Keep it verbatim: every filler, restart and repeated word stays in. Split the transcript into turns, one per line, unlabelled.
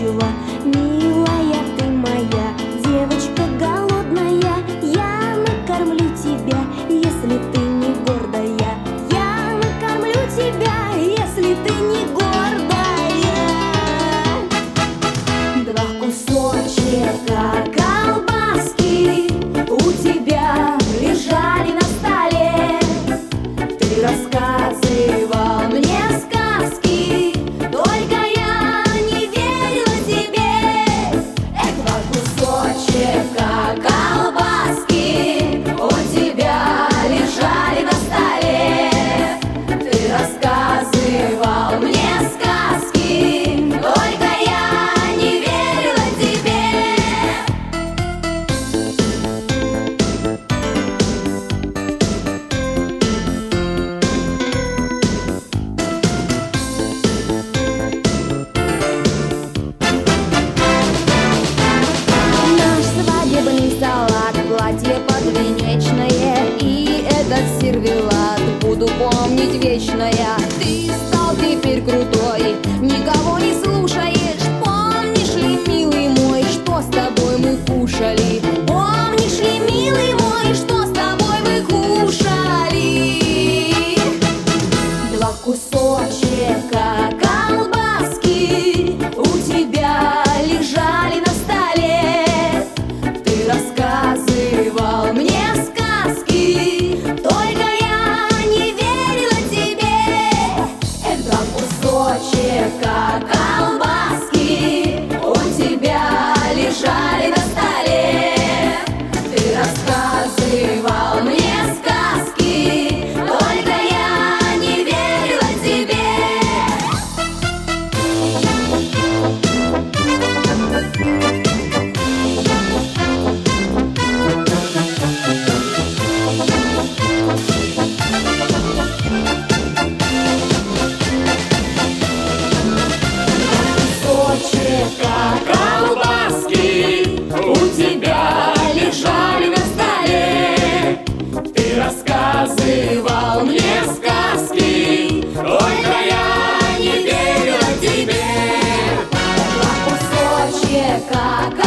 научила. Милая ты моя, девочка голодная, я накормлю тебя, если ты не гордая. Я накормлю тебя, если ты не гордая. Два кусочка колбаски у тебя лежали на столе. Ты рассказывал мне сказки, только я не верила тебе. Это два кусочка колбаски у тебя лежали на столе. Ты рассказывал мне сказки, только я не верила тебе. Наш свадебный салат, платье подвенечное и этот сервелат буду помнить вечно я. Ты стал теперь крутой, никого не слушаешь. Помнишь ли, милый мой, что с тобой мы кушали? Помнишь ли, милый мой, что с тобой мы кушали? Два кусочка колбаски у тебя лежали на столе. Ты рассказывал мне сказки, только я не верила тебе. Это два кусочка колбаски у тебя лежали на столе. Ты рассказывал мне сказки, только я не верила тебе. Кусочка колбаски у тебя лежали на столе. Ты рассказывал мне сказки, только я не верила тебе. Два кусочка